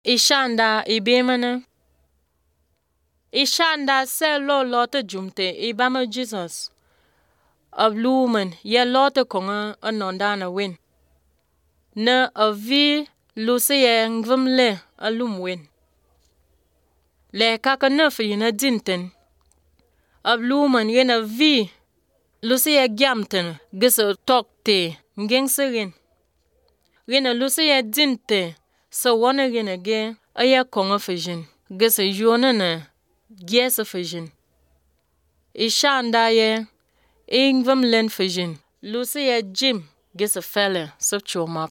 Ishanda ibemana. Ishanda se lo lote jumte ibama Jesus. Of lumen ye lote konga anondana win. Ne avi luce ye ngvumle alum win. Le kaka nefe yina dinten. Of lumen yena vi luce ye gyamten gise tokte ngengserin. Yena luce ye dinte so wana yena ge aya konga fijin. Gise yona na gyese fijin. Ishanda ye ingvum len fijin. Luce ye jim gise felle sub chomak.